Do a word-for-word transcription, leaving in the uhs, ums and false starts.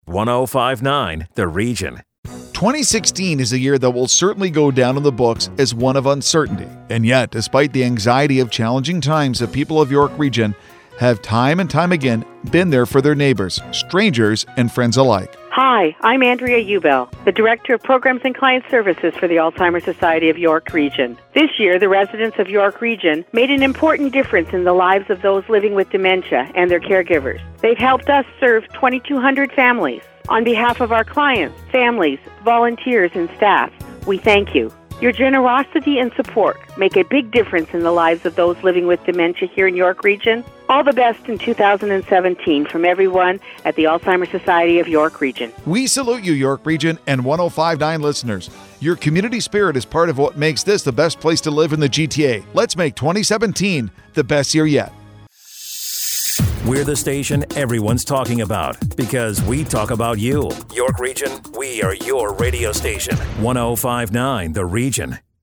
one oh five point nine The Region. twenty sixteen is a year that will certainly go down in the books as one of uncertainty. And yet, despite the anxiety of challenging times, the people of York Region have time and time again been there for their neighbors, strangers, and friends alike. Hi, I'm Andrea Ubel, the Director of Programs and Client Services for the Alzheimer's Society of York Region. This year, the residents of York Region made an important difference in the lives of those living with dementia and their caregivers. They've helped us serve twenty-two hundred families. On behalf of our clients, families, volunteers, and staff, we thank you. Your generosity and support make a big difference in the lives of those living with dementia here in York Region. All the best in two thousand seventeen from everyone at the Alzheimer's Society of York Region. We salute you, York Region and one oh five point nine listeners. Your community spirit is part of what makes this the best place to live in the G T A. Let's make twenty seventeen the best year yet. We're the station everyone's talking about because we talk about you. York Region, we are your radio station. one oh five point nine The Region.